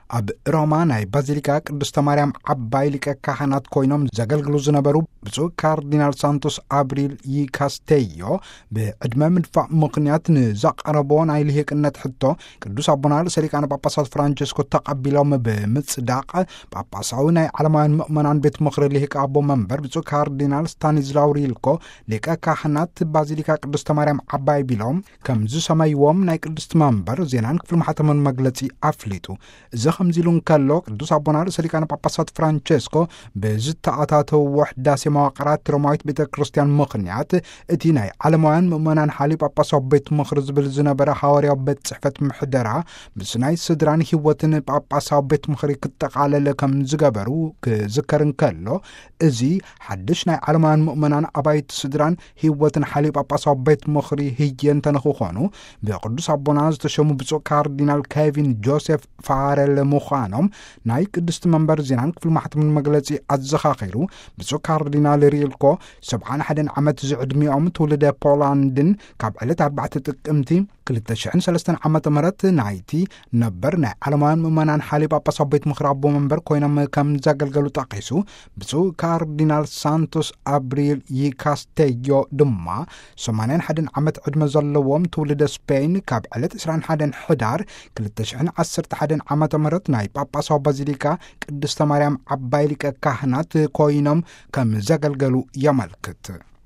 ኣብ ሮማ ናይ ባዚሊካ ቅድስተ ማርያም ዓባይ ሊቀ ካህናት ኮይኖም ዘገልግሉ ዝነበሩ ብፁዕ ካርዲናል ሳንቶስ አብሪል ይካስቴዮ ብዕድመ ምድፋዕ ምክንያት ንዘቀረቦ ናይ ልሂቅነት ሕቶ ቅዱስ አቡና ርእሰ ሊቃነ ጳጳሳት ፍራንቸስኮ ተቀቢሎም ብምጽዳቅ ጳጳሳዊ ናይ ዓለማውያን ምእመናን ቤት ምክሪ ልሂቅ አቦ መንበር ብፁዕ ካርዲናል ስታኒዝላው ሪልኮ ሊቀ ካህናት ባዚሊካ ቅድስተ ማርያም ዓባይ ቢሎም ከም ዝሰመይዎም ናይ ቅድስት መንበር ዜናን ክፍል ማሕተምን መግለጺ አፍሊጡ እዚ ከምዚሉ እንከሎ ቅዱስ አቡና ርእሰ ሊቃነ ጳጳሳት ፍራንቸስኮ ብዝተኣታተው ውሕዳሴ መዋቅራት ሮማዊት ቤተ ክርስቲያን ምክንያት እቲ ናይ ዓለማውያን ምእመናን ሓሊ ጳጳሳዊ ቤት ምክሪ ዝብል ዝነበረ ሓዋርያዊ ቤት ጽሕፈት ምሕደራ ምስ ናይ ስድራን ህይወትን ጳጳሳዊ ቤት ምክሪ ክጠቃለለ ከም ዝገበሩ ክዝከር እንከሎ እዚ ሓድሽ ናይ ዓለማውያን ምእመናን ኣባይቲ ስድራን ህይወትን ሓሊ ጳጳሳዊ ቤት ምክሪ ህየን ተነኽኾኑ ብቅዱስ አቡና ዝተሸሙ ብፁዕ ካርዲናል ኬቪን ጆሴፍ ፋሬል ምዃኖም ናይ ቅድስት መንበር ዜናን ክፍል ማሕተምን መግለጺ ኣዘኻኺሩ ብፁዕ ካርዲናል ሪልኮ 71 ዓመት ዝዕድሚኦም ትውልደ ፖላንድን ካብ ዕለት 4 ጥቅምቲ 2003 ዓመተ ምህረት ናይቲ ነበር ናይ ዓለማውያን ምእመናን ሓሊ ጳጳሳዊ ቤት ምክሪ አቦ መንበር ኮይኖም ከም ዘገልገሉ ጠቂሱ ብፁዕ ካርዲናል ሳንቶስ አብሪል ይካስቴዮ ድማ 81 ዓመት ዕድመ ዘለዎም ትውልደ ስፔን ካብ ዕለት 21 ሕዳር 2011 ዓመተ ምህረት ናይ ጳጳሳዊ ባዚሊካ ቅድስተ ማርያም ዓባይ ሊቀ ካህናት ኮይኖም ከም ዘገልገሉ የመልክት።